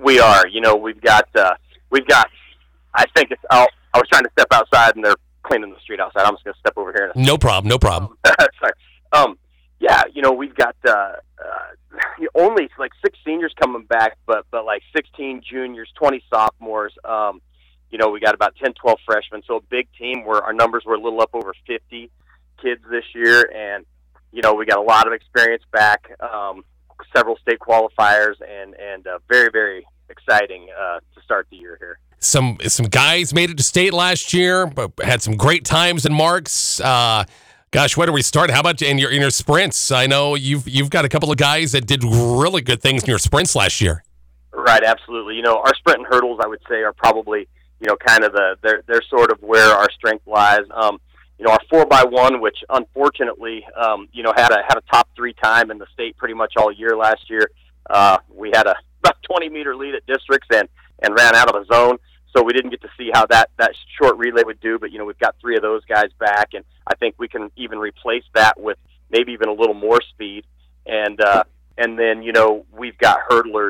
We are. We've got. I think it's. I was trying to step outside, and they're cleaning the street outside. I'm just going to step over here. No problem. Sorry. Yeah, we've got only like 6 seniors coming back, but like 16 juniors, 20 sophomores. We got about 10, 12 freshmen. So a big team where our numbers were a little up over 50 kids this year, and we got a lot of experience back. Several state qualifiers, and very, very exciting to start the year here. Some guys made it to state last year, but had some great times and marks. Gosh, where do we start? How about in your sprints? I know you've got a couple of guys that did really good things in your sprints last year. Right, absolutely. Our sprint and hurdles, I would say, are probably kind of they're sort of where our strength lies. Our 4x1, which unfortunately, had a top 3 time in the state pretty much all year last year. We had about 20-meter lead at districts and ran out of the zone, so we didn't get to see how that short relay would do. But we've got 3 of those guys back, and I think we can even replace that with maybe even a little more speed. And then we've got hurdlers.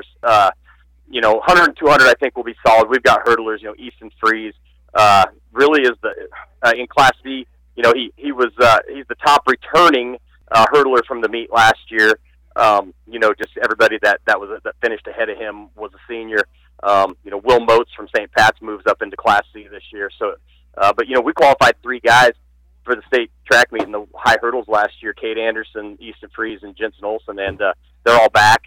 100 and 200 I think will be solid. We've got hurdlers. Easton Freeze really is in Class B. He's the top returning hurdler from the meet last year. Just everybody that finished ahead of him was a senior. Will Motes from St. Pat's moves up into Class C this year. So, but we qualified 3 guys for the state track meet in the high hurdles last year: Kate Anderson, Easton Freeze, and Jensen Olson, and they're all back.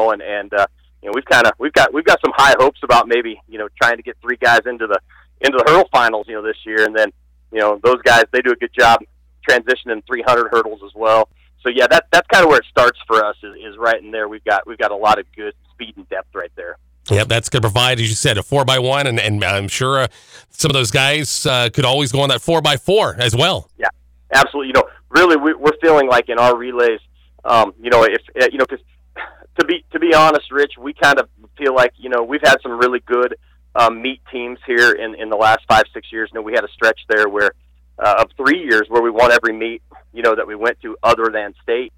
We've got some high hopes about maybe trying to get 3 guys into the hurdle finals this year, and then those guys, they do a good job transitioning 300 hurdles as well. So yeah, that's kind of where it starts for us is right in there. We've got a lot of good speed and depth right there. Yeah, that's going to provide, as you said, a 4x1, and I'm sure some of those guys could always go on that 4x4 as well. Yeah, absolutely. Really, we're feeling like in our relays, because to be honest, Rich, we kind of feel like we've had some really good meet teams here in the last 5-6 years. We had a stretch there where of 3 years where we won every meet that we went to other than state.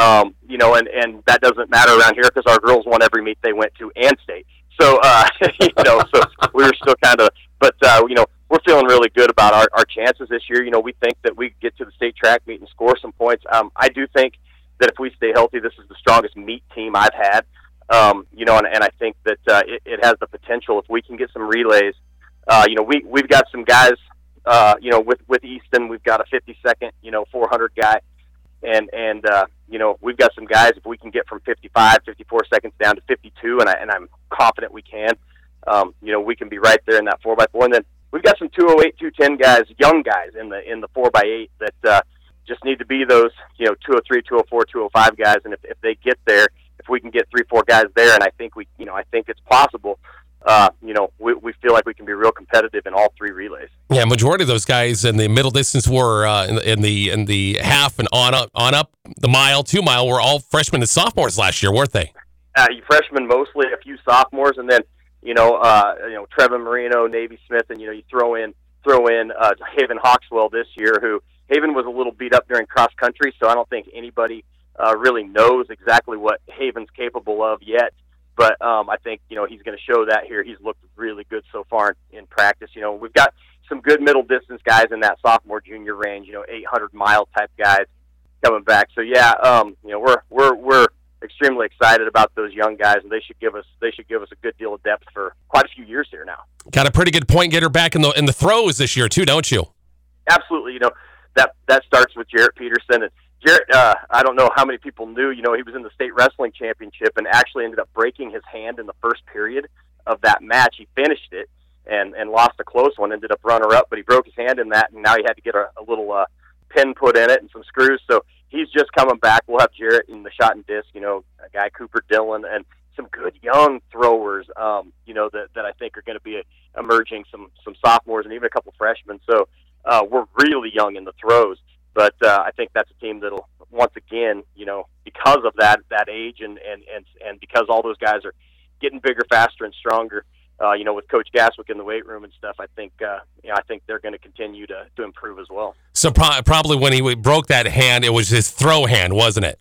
And that doesn't matter around here because our girls won every meet they went to and state. So, so we were still kind of, but, we're feeling really good about our chances this year. We think that we could get to the state track meet and score some points. I do think that if we stay healthy, this is the strongest meet team I've had. And I think that it has the potential if we can get some relays. We've got some guys, with Easton, we've got a 52nd, 400 guy. And we've got some guys, if we can get from 55, 54 seconds down to 52, and I'm confident we can, we can be right there in that 4x4. And then we've got some 208, 210 guys, young guys in the 4x8 that just need to be those, 203, 204, 205 guys. And if they get there, if we can get 3-4 guys there, and I think I think it's possible, we feel like we can be real competitive in all 3 relays. Yeah, majority of those guys in the middle distance were in the half and on up the mile, 2 mile were all freshmen and sophomores last year, weren't they? Freshmen mostly, a few sophomores, and then Trevin Marino, Navy Smith, and you throw in Haven Hawkswell this year, who Haven was a little beat up during cross country, so I don't think anybody really knows exactly what Haven's capable of yet. But I think, he's going to show that here. He's looked really good so far in practice. We've got some good middle distance guys in that sophomore junior range, 800-mile type guys coming back. So yeah, we're extremely excited about those young guys, and they should give us a good deal of depth for quite a few years here now. Got a pretty good point getter back in the throws this year too, don't you? Absolutely. That starts with Jarrett Peterson. And Jarrett, I don't know how many people knew, he was in the state wrestling championship and actually ended up breaking his hand in the first period of that match. He finished it and lost a close one, ended up runner-up, but he broke his hand in that, and now he had to get a little pin put in it and some screws. So he's just coming back. We'll have Jarrett in the shot and disc, a guy Cooper Dillon, and some good young throwers, that I think are going to be emerging, some sophomores and even a couple freshmen. So we're really young in the throws. But I think that's a team that'll, once again, because of that age and because all those guys are getting bigger, faster, and stronger, with Coach Gaswick in the weight room and stuff, I think they're going to continue to improve as well. So probably when he broke that hand, it was his throw hand, wasn't it?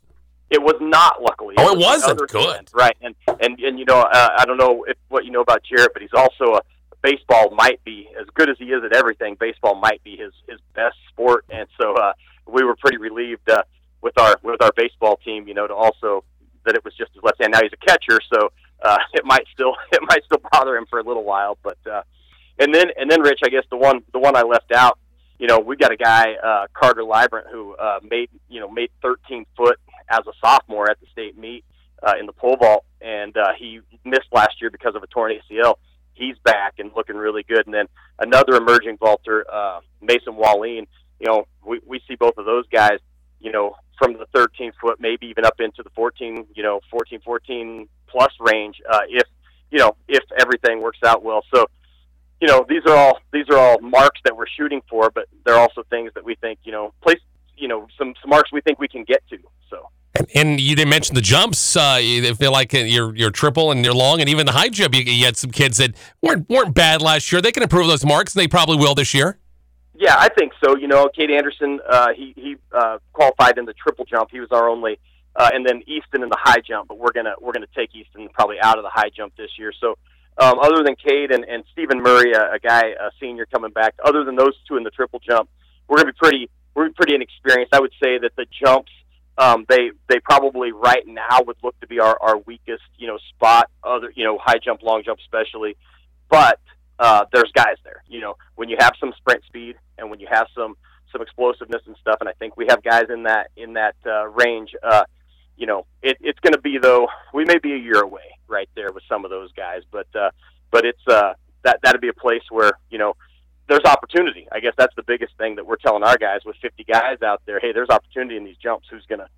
It was not, luckily. Oh, it wasn't? Good. Hand, right. And I don't know what you know about Jarrett, but he's also baseball might be, as good as he is at everything, baseball might be his best sport. And so we were pretty relieved with our baseball team, to also that it was just his left hand. Now he's a catcher, so it might still bother him for a little while. But and then Rich, I guess the one I left out, we got a guy, Carter Librant, who made 13 foot as a sophomore at the state meet in the pole vault, and he missed last year because of a torn ACL. He's back and looking really good. And then another emerging vaulter, Mason Wallene. We see both of those guys, from the 13 foot, maybe even up into the 14 plus range, if everything works out well. So, these are all marks that we're shooting for, but they're also things that we think, some marks we think we can get to. So. And you didn't mention the jumps. You feel like your triple and your long and even the high jump. You had some kids that weren't bad last year. They can improve those marks, and they probably will this year. Yeah, I think so. Cade Anderson, he qualified in the triple jump. He was our only, and then Easton in the high jump. But we're gonna take Easton probably out of the high jump this year. So other than Cade and Stephen Murray, a senior coming back, other than those two in the triple jump, we're gonna be pretty inexperienced. I would say that the jumps, they probably right now would look to be our weakest, spot. Other, high jump, long jump, especially, but there's guys there. When you have some sprint speed and when you have some explosiveness and stuff, and I think we have guys in that range. It's going to be, though, we may be a year away right there with some of those guys, but it's that'd be a place where there's opportunity. I guess that's the biggest thing that we're telling our guys with 50 guys out there. Hey, there's opportunity in these jumps. Who's gonna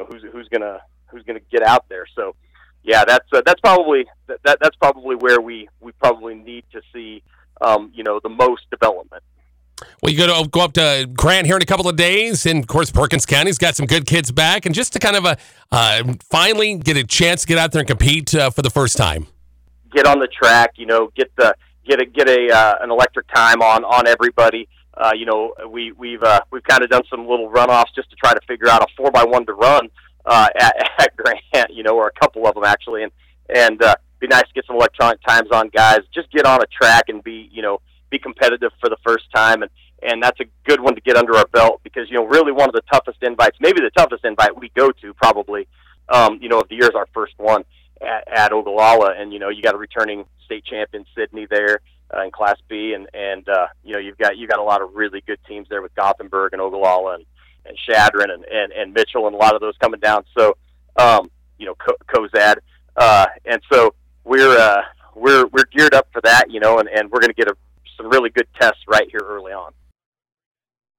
get out there? So, yeah, that's probably where we probably need to see the most development. Well, you go up to Grant here in a couple of days, and of course Perkins County's got some good kids back, and just to kind of finally get a chance to get out there and compete for the first time. Get on the track, get an electric time on everybody. We've kind of done some little runoffs just to try to figure out a 4x1 to run at Grant, or a couple of them actually, and be nice to get some electronic times on guys. Just get on a track and be competitive for the first time, and that's a good one to get under our belt because really one of the toughest invites, maybe the toughest invite we go to probably, of the year is our first one at Ogallala, and you got a returning state champion Sydney there in Class B, and you've got a lot of really good teams there with Gothenburg and Ogallala and Shadron and Mitchell and a lot of those coming down. So Cozad, and so we're geared up for that, and we're going to get some really good tests right here early on.